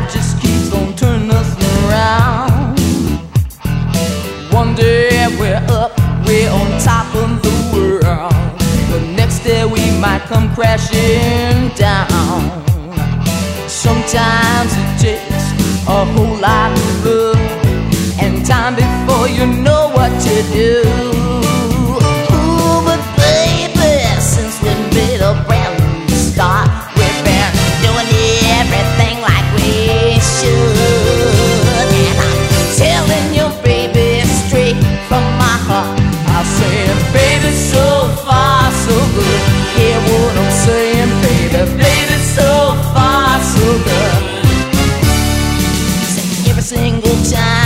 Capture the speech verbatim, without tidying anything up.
life just keeps on turning us around. One day we're up, we're on top of the world. The next day we might come crashing down. Sometimes it takes a whole lot of love and time before you know what to do. Ooh, but baby, since we made a brand new start, we've been doing everything like we should. And I'm telling you, baby, straight from my heart, I say, baby, so far so good. Hear what I'm saying, baby, baby, so far so good. Say every single time